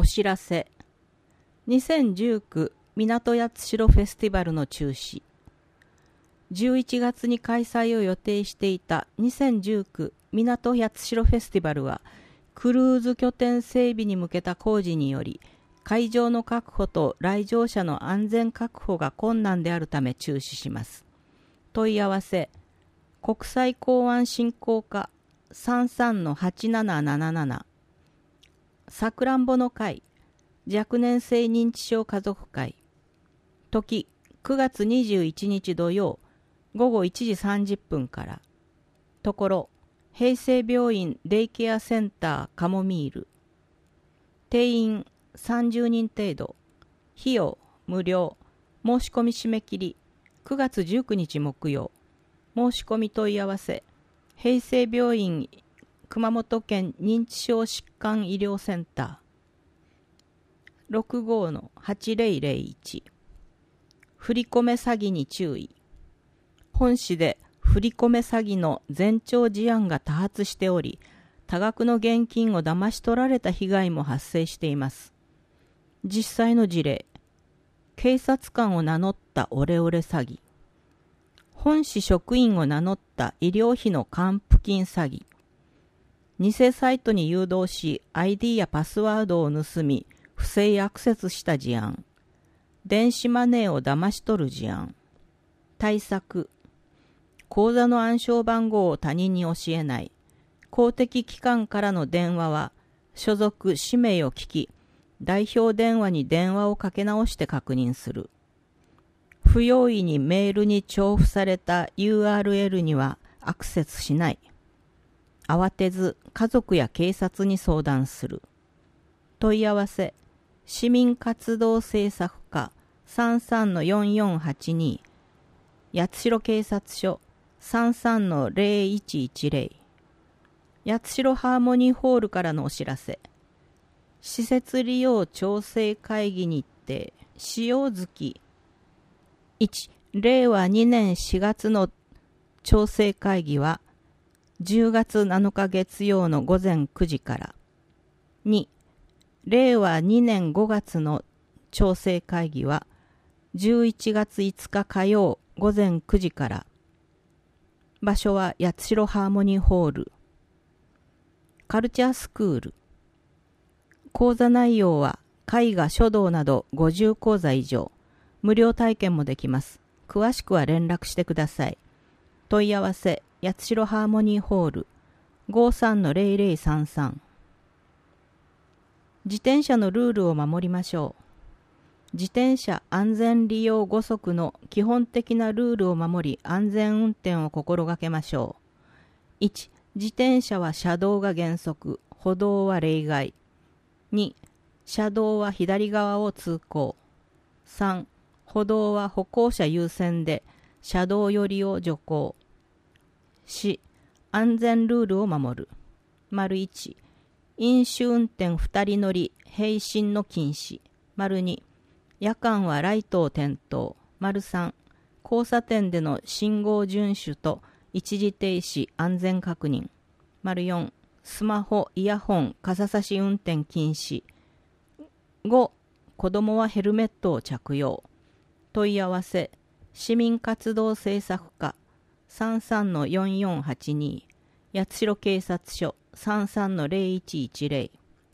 知らせ。2019港八代フェスティバルの中止。11月に開催を予定していた2019港八代フェスティバルは、クルーズ拠点整備に向けた工事により、会場の確保と来場者の安全確保が困難であるため中止します。問い合わせ、国際港湾振興課 33-8777 さくらんぼの会若年性認知症家族会。時9月21日土曜午後1時30分から。ところ平成病院デイケアセンターカモミール。定員30人程度。費用無料。申し込み締め切り9月19日木曜。申し込み問い合わせ、平成病院熊本県認知症疾患医療センター 65-8001。 振り込め詐欺に注意。本市で振り込め詐欺の前兆事案が多発しており、多額の現金を騙し取られた被害も発生しています。実際の事例、警察官を名乗ったオレオレ詐欺、本市職員を名乗った医療費の還付金詐欺、偽サイトに誘導し ID やパスワードを盗み不正アクセスした事案、電子マネーを騙し取る事案。対策、口座の暗証番号を他人に教えない。公的機関からの電話は所属氏名を聞き、代表電話に電話をかけ直して確認する。不用意にメールに重複された URL にはアクセスしない。慌てず家族や警察に相談する。問い合わせ、市民活動政策課 33-4482 八代警察署 33-0110。 八代ハーモニーホールからのお知らせ。施設利用調整会議日程。使用月1、令和2年4月の調整会議は10月7日月曜の午前9時から。2、令和2年5月の調整会議は11月5日火曜午前9時から。場所は八代ハーモニーホール。カルチャースクール。講座内容は絵画書道など50講座以上。無料体験もできます。詳しくは連絡してください。問い合わせ、八代ハーモニーホール 53-0033。 自転車のルールを守りましょう。自転車安全利用5則の基本的なルールを守り、安全運転を心がけましょう。1、自転車は車道が原則、歩道は例外。2、車道は左側を通行。3、歩道は歩行者優先で車道寄りを徐行。4、安全ルールを守る。丸1、飲酒運転2人乗り並進の禁止。丸2、夜間はライトを点灯。丸3、交差点での信号遵守と一時停止安全確認。丸4、スマホ、イヤホン、傘差し運転禁止。5、子供はヘルメットを着用。問い合わせ、市民活動政策課 33-4482 八代警察署 33-0110。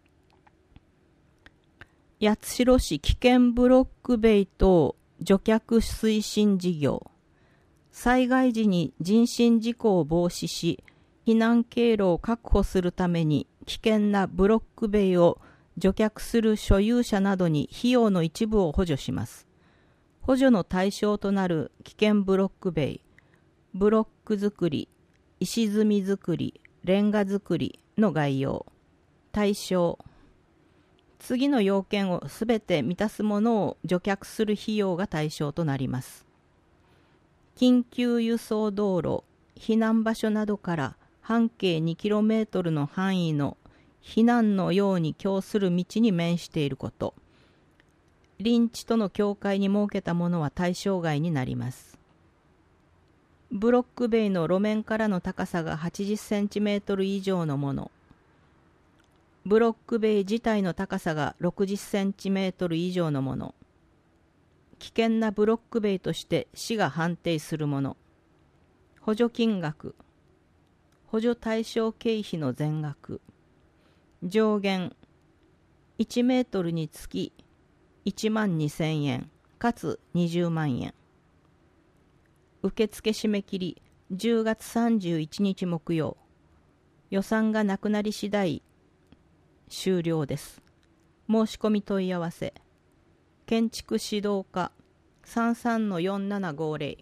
八代市危険ブロック塀等除却推進事業。災害時に人身事故を防止し、避難経路を確保するために危険なブロック塀を除却する所有者などに費用の一部を補助します。補助の対象となる危険ブロック塀、ブロック作り、石積み作り、レンガ作りの概要。対象、次の要件をすべて満たすものを除却する費用が対象となります。緊急輸送道路、避難場所などから半径 2km の範囲の避難のように供する道に面していること。林地との境界に設けたものは対象外になります。ブロック塀の路面からの高さが80センチメートル以上のもの。 ブロック塀自体の高さが60センチメートル以上のもの。危険なブロック塀として市が判定するもの。補助金額。補助対象経費の全額。上限。1メートルにつき12,000円、かつ20万円。受付締め切り10月31日木曜。予算がなくなり次第終了です。申し込み問い合わせ。建築指導課 33-4750。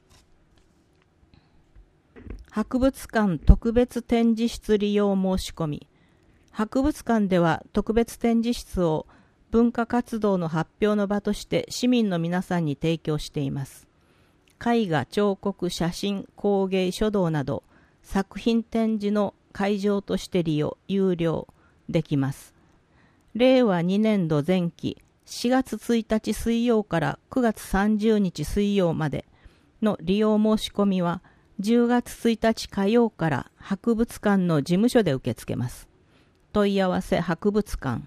博物館特別展示室利用申し込み。博物館では特別展示室を文化活動の発表の場として市民の皆さんに提供しています。絵画、彫刻、写真、工芸、書道など作品展示の会場として有料できます。令和2年度前期4月1日水曜から9月30日水曜までの利用申し込みは10月1日火曜から博物館の事務所で受け付けます。問い合わせ博物館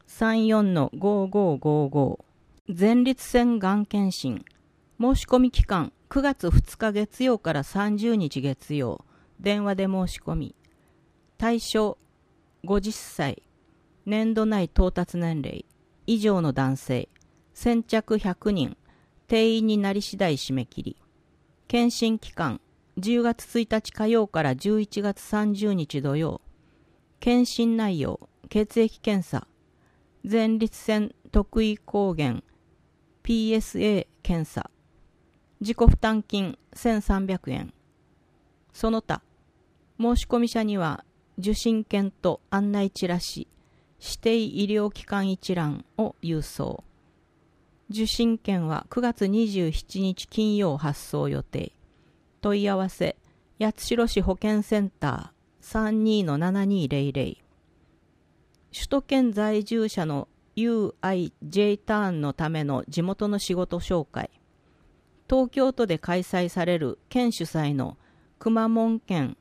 34-5555。 前立腺がん検診申し込み期間9月2日月曜から30日月曜。電話で申し込み。対象50歳、年度内到達年齢以上の男性、先着100人、定員になり次第締め切り。検診期間10月1日火曜から11月30日土曜。検診内容、血液検査、前立腺特異抗原 PSA 検査。自己負担金1300円。その他、申込者には受診券と案内チラシ、指定医療機関一覧を郵送。受診券は9月27日金曜発送予定。問い合わせ、八代市保健センター 32-7200。首都圏在住者の UIJ ターンのための地元の仕事紹介。東京都で開催される県主催のくまモン県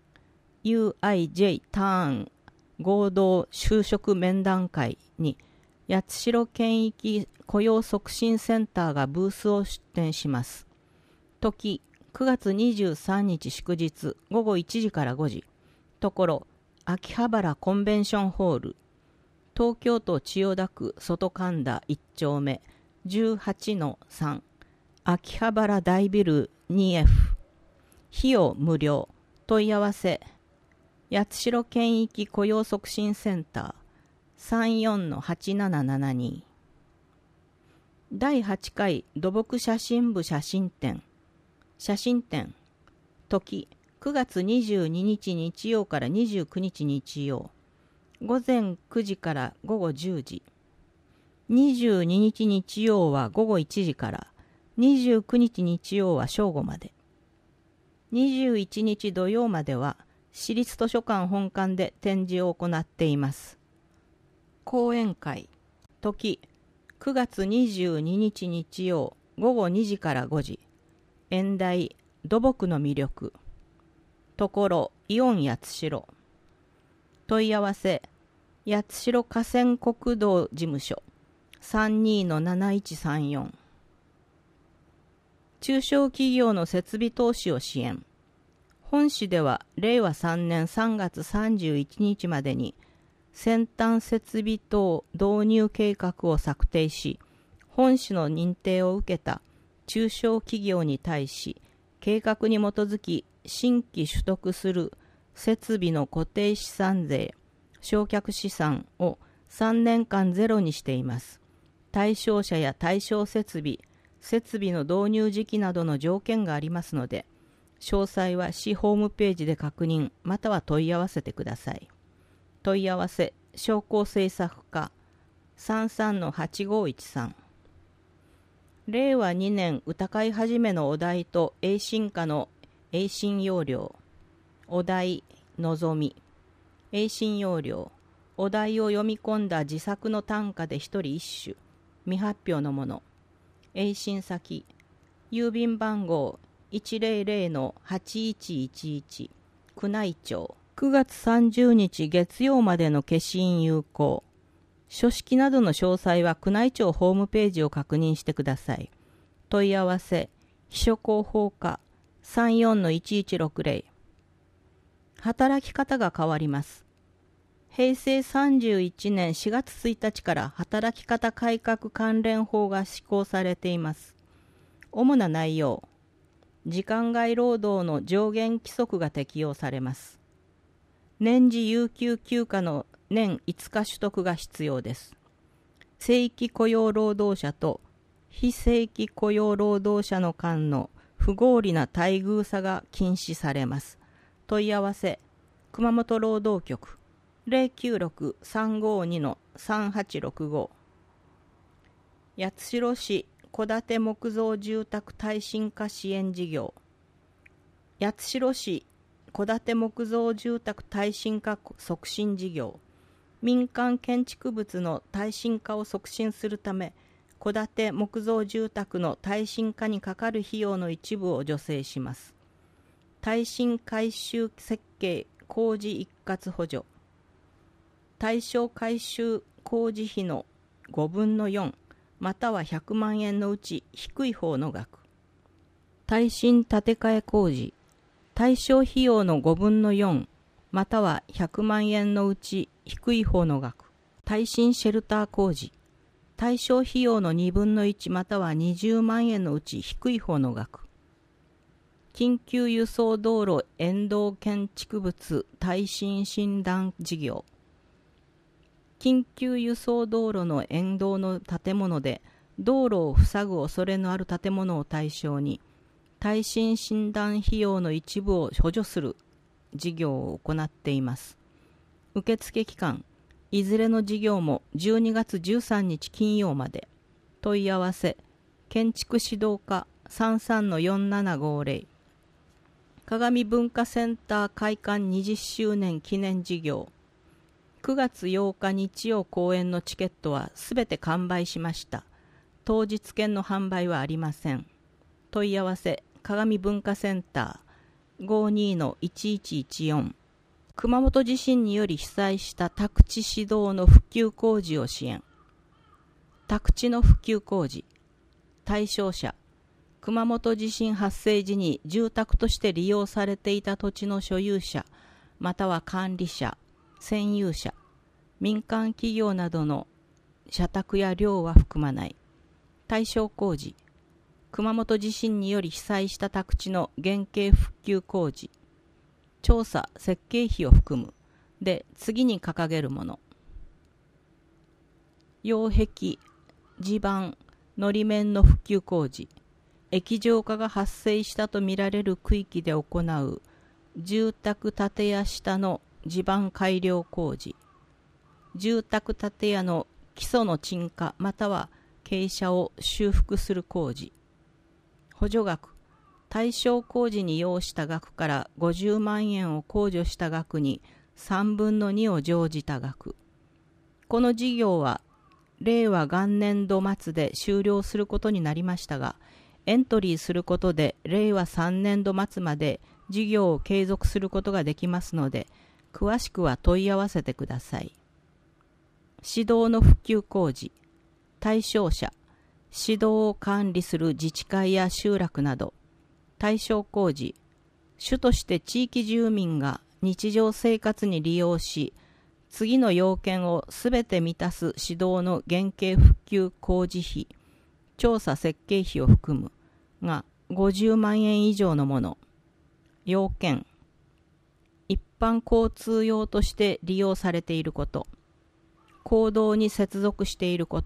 UIJ ターン合同就職面談会に八代県域雇用促進センターがブースを出展します。時9月23日祝日午後1時から5時。ところ秋葉原コンベンションホール。東京都千代田区外神田1丁目 18-3。秋葉原大ビル 2F。 費用無料。問い合わせ、八代県域雇用促進センター 34-8772。 第8回土木写真部写真展。写真展時9月22日日曜から29日日曜。午前9時から午後10時。22日日曜は午後1時から29日日曜は正午まで。21日土曜までは市立図書館本館で展示を行っています。講演会時9月22日日曜午後2時から5時。演題土木の魅力。ところイオン八代。問い合わせ、八代河川国道事務所 32-7134。中小企業の設備投資を支援。本市では令和3年3月31日までに先端設備等導入計画を策定し、本市の認定を受けた中小企業に対し、計画に基づき新規取得する設備の固定資産税、償却資産を3年間ゼロにしています。対象者や対象設備の導入時期などの条件がありますので、詳細は市ホームページで確認または問い合わせてください。問い合わせ、商工政策課 33-8513。令和2年歌会始めのお題と英進歌の英進要領。お題のぞみ。英進要領。お題を読み込んだ自作の短歌で一人一首。未発表のもの。英進先。郵便番号 100-8111 宮内庁。9月30日月曜までの消印有効。 書式などの詳細は宮内庁ホームページを確認してください。問い合わせ、秘書広報課 34-1160。働き方が変わります。平成31年4月1日から働き方改革関連法が施行されています。主な内容、時間外労働の上限規則が適用されます。年次有給休暇の年5日取得が必要です。正規雇用労働者と非正規雇用労働者の間の不合理な待遇差が禁止されます。問い合わせ、熊本労働局 096-352-3865。 八代市戸建て木造住宅耐震化支援事業。八代市戸建て木造住宅耐震化促進事業。民間建築物の耐震化を促進するため、戸建て木造住宅の耐震化にかかる費用の一部を助成します。耐震改修設計工事一括補助。対象改修工事費の5分の4または100万円のうち低い方の額。耐震建て替え工事。対象費用の5分の4または100万円のうち低い方の額。耐震シェルター工事。対象費用の2分の1または20万円のうち低い方の額。緊急輸送道路沿道建築物耐震診断事業。緊急輸送道路の沿道の建物で道路を塞ぐ恐れのある建物を対象に耐震診断費用の一部を補助する事業を行っています。受付期間、いずれの事業も12月13日金曜まで。問い合わせ、建築指導課 33-4750。鏡文化センター開館20周年記念事業。9月8日日曜公演のチケットはすべて完売しました。当日券の販売はありません。問い合わせ、鏡文化センター 52-1114。熊本地震により被災した宅地指導の復旧工事を支援。宅地の復旧工事。対象者、熊本地震発生時に住宅として利用されていた土地の所有者、または管理者、占有者、民間企業などの社宅や寮は含まない。対象工事、熊本地震により被災した宅地の原形復旧工事。調査・設計費を含む。で、次に掲げるもの。擁壁、地盤、のり面の復旧工事。液状化が発生したとみられる区域で行う住宅建屋下の地盤改良工事。住宅建屋の基礎の沈下または傾斜を修復する工事。補助額、対象工事に要した額から50万円を控除した額に3分の2を乗じた額。この事業は令和元年度末で終了することになりましたが、エントリーすることで令和3年度末まで事業を継続することができますので、詳しくは問い合わせてください。指導の復旧工事。対象者、指導を管理する自治会や集落など。対象工事、主として地域住民が日常生活に利用し、次の要件をすべて満たす指導の原形復旧工事費、調査設計費を含むが50万円以上のもの。要件、一般交通用として利用されていること、公道に接続していること、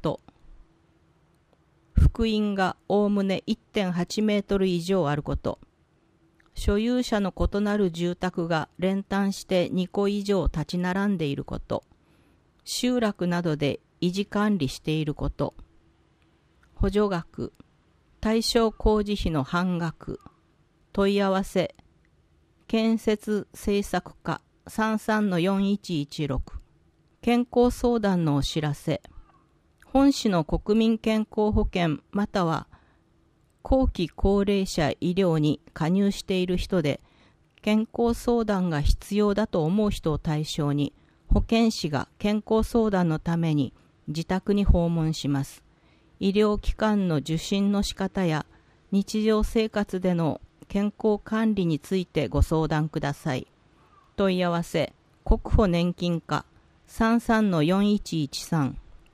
幅員がおおむね 1.8 メートル以上あること、所有者の異なる住宅が連単して2個以上立ち並んでいること、集落などで維持管理していること、補助額、対象工事費の半額。問い合わせ、建設政策課 33-4116。健康相談のお知らせ。本市の国民健康保険または後期高齢者医療に加入している人で、健康相談が必要だと思う人を対象に、保健師が健康相談のために自宅に訪問します。医療機関の受診の仕方や日常生活での健康管理についてご相談ください。問い合わせ、国保年金課 33-4113。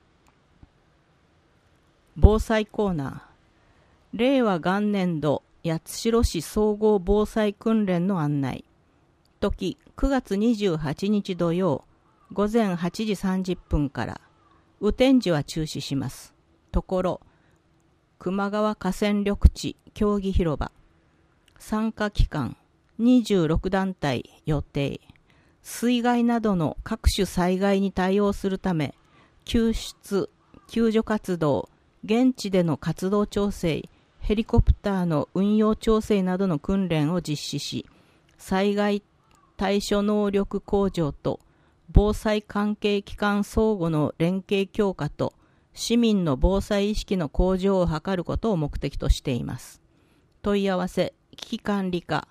防災コーナー。令和元年度八代市総合防災訓練の案内。時9月28日土曜午前8時30分から。雨天時は中止します。ところ、球磨川河川緑地競技広場。参加機関26団体予定。水害などの各種災害に対応するため、救出、救助活動、現地での活動調整、ヘリコプターの運用調整などの訓練を実施し、災害対処能力向上と防災関係機関相互の連携強化と市民の防災意識の向上を図ることを目的としています。問い合わせ、危機管理課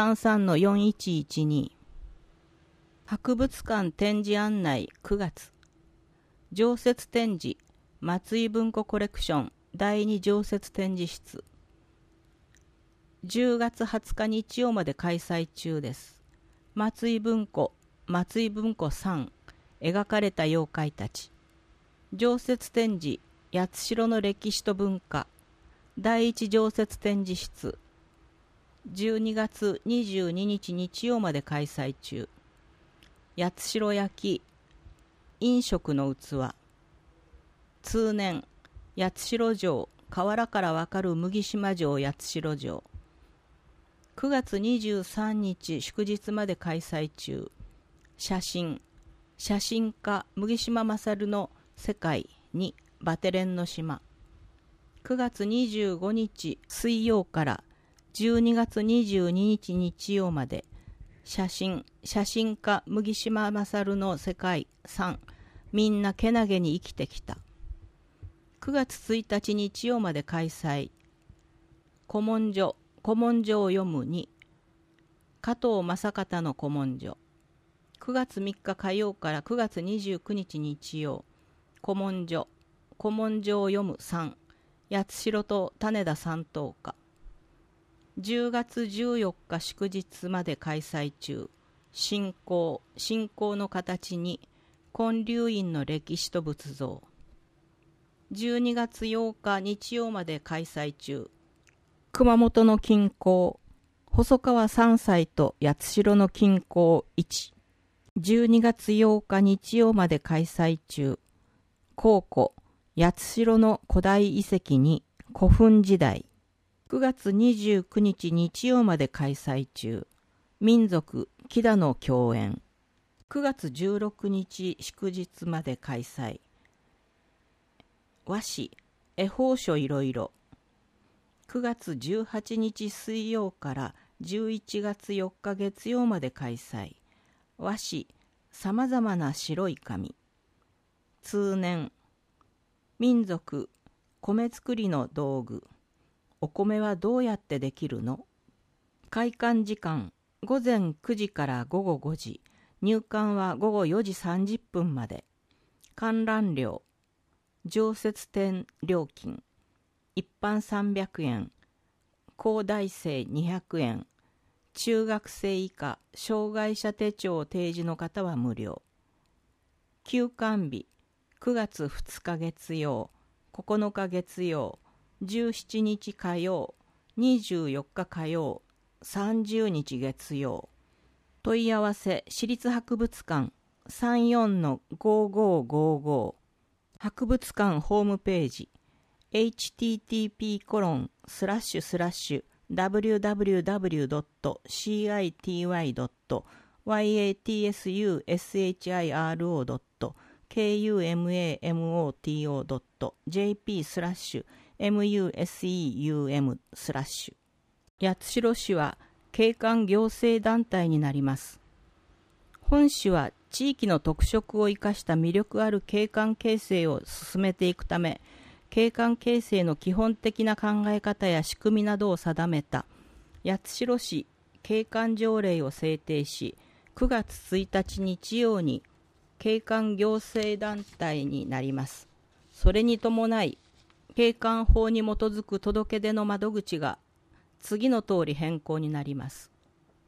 33-4112。博物館展示案内9月。常設展示、松井文庫コレクション第2常設展示室。10月20日日曜まで開催中です。松井文庫3、描かれた妖怪たち。常設展示、八代の歴史と文化。第1常設展示室。12月22日日曜まで開催中。八代焼、飲食の器。通年、八代城、河原からわかる麦島城八代城。9月23日祝日まで開催中。写真家麦島勝の世界にバテレンの島。9月25日水曜から12月22日日曜まで写真家麦島勝の世界3、みんなけなげに生きてきた。9月1日日曜まで開催。古文書を読む2、加藤正方の古文書。9月3日火曜から9月29日日曜。古文書を読む3、八代と種田三等家。10月14日祝日まで開催中。信仰の形に建立院の歴史と仏像。12月8日日曜まで開催中。熊本の近郊、細川三斎と八代の近郊1。12月8日日曜まで開催中。考古、八代の古代遺跡に古墳時代。9月29日日曜まで開催中。民族、木田の共演。9月16日祝日まで開催。和紙、絵法書いろいろ。9月18日水曜から11月4日月曜まで開催。和紙、さまざまな白い紙。通年、民族、米作りの道具。お米はどうやってできるの？開館時間、午前9時から午後5時。入館は午後4時30分まで。観覧料、常設展料金。一般300円。高大生200円。中学生以下、障害者手帳提示の方は無料。休館日、9月2日月曜、9日月曜、17日火曜、24日火曜、30日月曜。問い合わせ、市立博物館 34-5555。博物館ホームページ、http://www.city.museum/museum/八代市は景観行政団体になります。本市は地域の特色を生かした魅力ある景観形成を進めていくため、景観形成の基本的な考え方や仕組みなどを定めた八代市景観条例を制定し、9月1日日曜に景観行政団体になります。 それに伴い、景観法に基づく届け出の窓口が次の通り変更になります。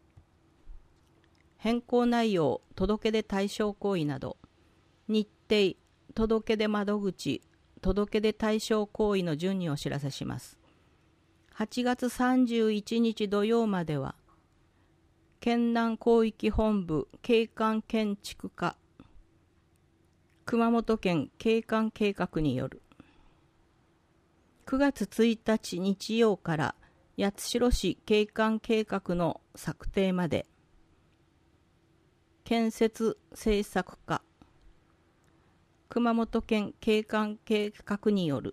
変更内容、届け出対象行為など、日程、届け出窓口、届け出対象行為の順にお知らせします。8月31日土曜までは、県南広域本部景観建築課、熊本県景観計画による。9月1日日曜から八代市景観計画の策定まで、建設政策課、熊本県景観計画による。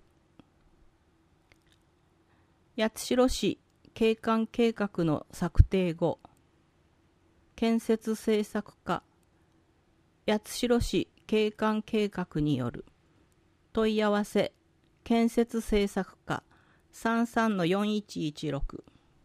八代市景観計画の策定後、建設政策課、八代市景観計画による。問い合わせ、建設政策課 33-4116。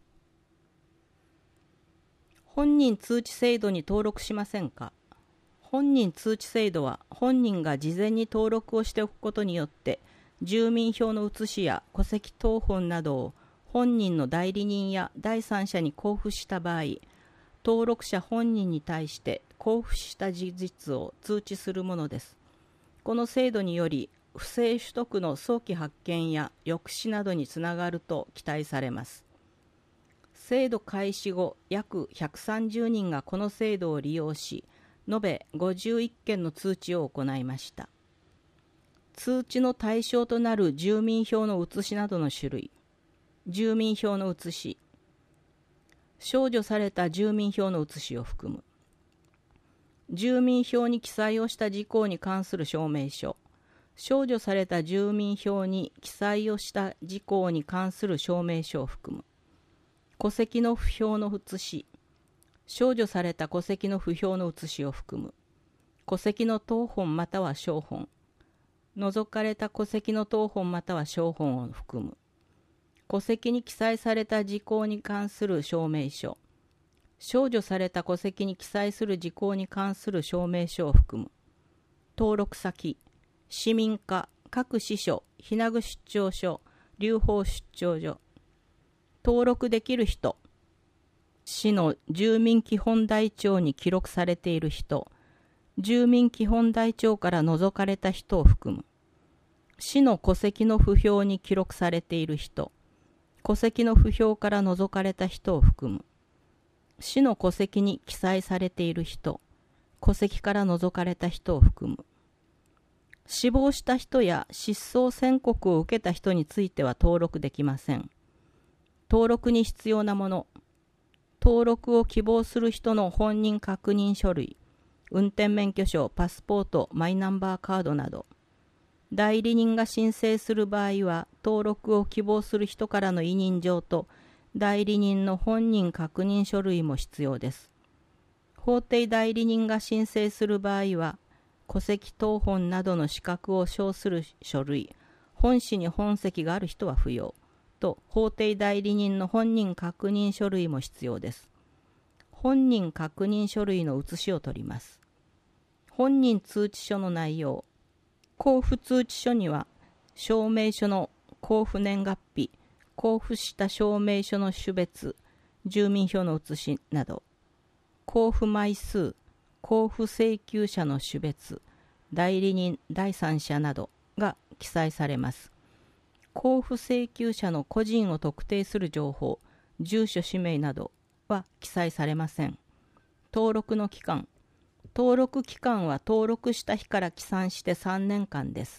本人通知制度に登録しませんか？本人通知制度は本人が事前に登録をしておくことによって住民票の写しや戸籍謄本などを本人の代理人や第三者に交付した場合、登録者本人に対して交付した事実を通知するものです。この制度により不正取得の早期発見や抑止などにつながると期待されます。制度開始後、約130人がこの制度を利用し、延べ51件の通知を行いました。通知の対象となる住民票の写しなどの種類、住民票の写し、消除された住民票の写しを含む、住民票に記載をした事項に関する証明書、消除された住民票に記載をした事項に関する証明書を含む、戸籍の不評の写し、消除された戸籍の不評の写しを含む、戸籍の謄本または証本、除かれた戸籍の謄本または証本を含む、戸籍に記載された事項に関する証明書、消除された戸籍に記載する事項に関する証明書を含む、登録先、市民課、各支所、日名具出張所、留保出張所、登録できる人、市の住民基本台帳に記録されている人、住民基本台帳から除かれた人を含む、市の戸籍の不評に記録されている人、戸籍の不評から除かれた人を含む、市の戸籍に記載されている人、戸籍から除かれた人を含む、死亡した人や失踪宣告を受けた人については登録できません。登録に必要なもの、登録を希望する人の本人確認書類、運転免許証、パスポート、マイナンバーカードなど。代理人が申請する場合は、登録を希望する人からの委任状と、代理人の本人確認書類も必要です。法定代理人が申請する場合は、戸籍謄本などの資格を証する書類、本市に本籍がある人は不要。と法定代理人の本人確認書類も必要です。本人確認書類の写しを取ります。本人通知書の内容、交付通知書には証明書の交付年月日、交付した証明書の種別、住民票の写しなど、交付枚数、交付請求者の種別、代理人、第三者などが記載されます。交付請求者の個人を特定する情報、住所氏名などは記載されません。登録の期間、登録期間は登録した日から起算して3年間です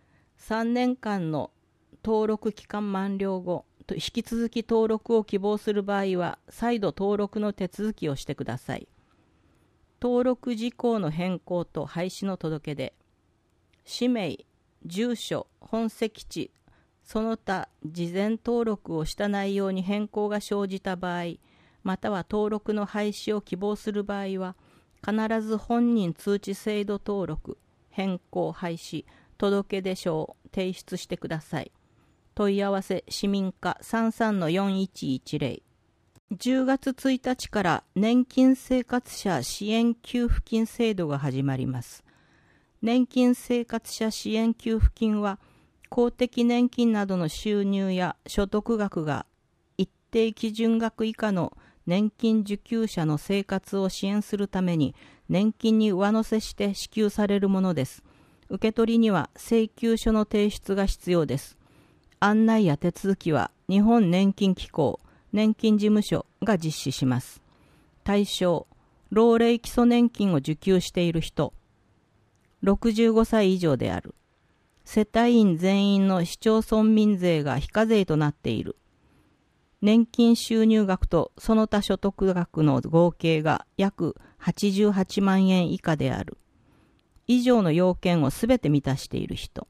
。3年間の登録期間満了後、引き続き登録を希望する場合は、再度登録の手続きをしてください。登録事項の変更と廃止の届け出、氏名、住所、本籍地、その他事前登録をした内容に変更が生じた場合、または登録の廃止を希望する場合は、必ず本人通知制度登録、変更廃止、届出書を提出してください。問い合わせ市民課 33-4110。10月1日から年金生活者支援給付金制度が始まります。 年金生活者支援給付金は、公的年金などの収入や所得額が一定基準額以下の年金受給者の生活を支援するために年金に上乗せして支給されるものです。受け取りには請求書の提出が必要です。案内や手続きは日本年金機構、年金事務所が実施します。対象、老齢基礎年金を受給している人、65歳以上である。世帯員全員の市町村民税が非課税となっている。年金収入額とその他所得額の合計が約88万円以下である。以上の要件をすべて満たしている人。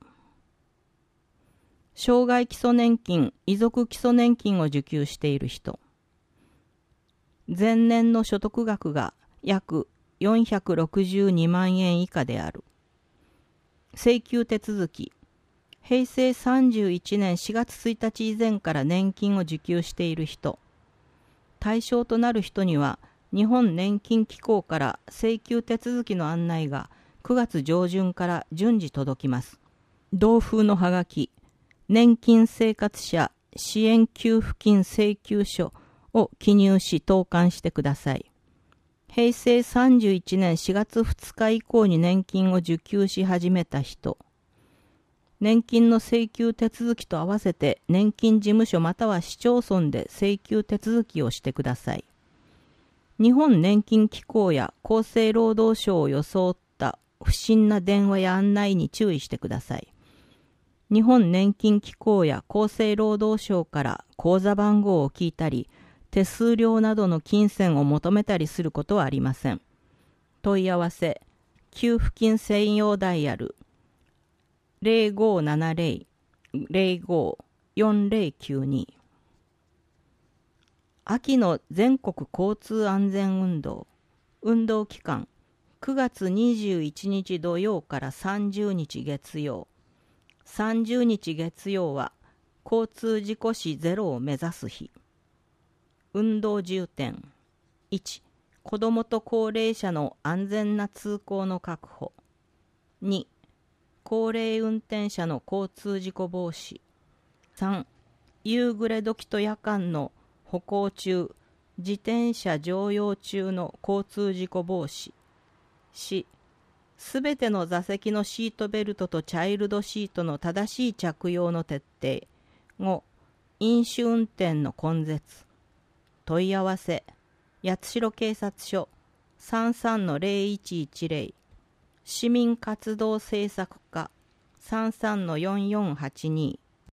障害基礎年金、遺族基礎年金を受給している人。前年の所得額が約462万円以下である。請求手続き。平成31年4月1日以前から年金を受給している人。対象となる人には、日本年金機構から請求手続きの案内が9月上旬から順次届きます。同封のはがき、年金生活者支援給付金請求書を記入し投函してください。平成31年4月2日以降に年金を受給し始めた人。年金の請求手続きと合わせて年金事務所または市町村で請求手続きをしてください。日本年金機構や厚生労働省を装った不審な電話や案内に注意してください。日本年金機構や厚生労働省から口座番号を聞いたり、手数料などの金銭を求めたりすることはありません。問い合わせ、給付金専用ダイヤル 0570-05-4092。秋の全国交通安全運動。運動期間、9月21日土曜から30日月曜。30日月曜は交通事故死ゼロを目指す日。運動重点。1、子どもと高齢者の安全な通行の確保。2、高齢運転者の交通事故防止。3、夕暮れ時と夜間の歩行中、自転車乗用中の交通事故防止。4、すべての座席のシートベルトとチャイルドシートの正しい着用の徹底。5、飲酒運転の根絶。問い合わせ、八代警察署 33-0110、市民活動政策課 33-4482。